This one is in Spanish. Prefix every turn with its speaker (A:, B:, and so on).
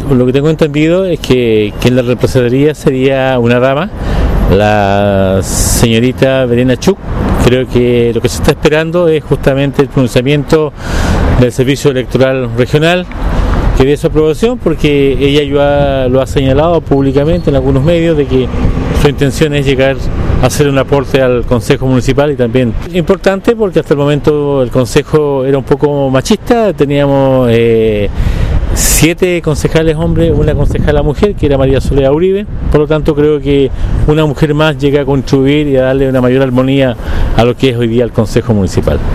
A: Lo que tengo entendido es que quien la representaría sería una dama, la señorita Verena Chuk. Creo que lo que se está esperando es justamente el pronunciamiento del Servicio Electoral Regional, que dé su aprobación, porque ella ya lo ha señalado públicamente en algunos medios de que su intención es llegar a hacer un aporte al Consejo Municipal, y también importante porque hasta el momento el Consejo era un poco machista, teníamos 7 concejales hombres, una concejala mujer, que era María Soledad Uribe. Por lo tanto, creo que una mujer más llega a contribuir y a darle una mayor armonía a lo que es hoy día el Consejo Municipal.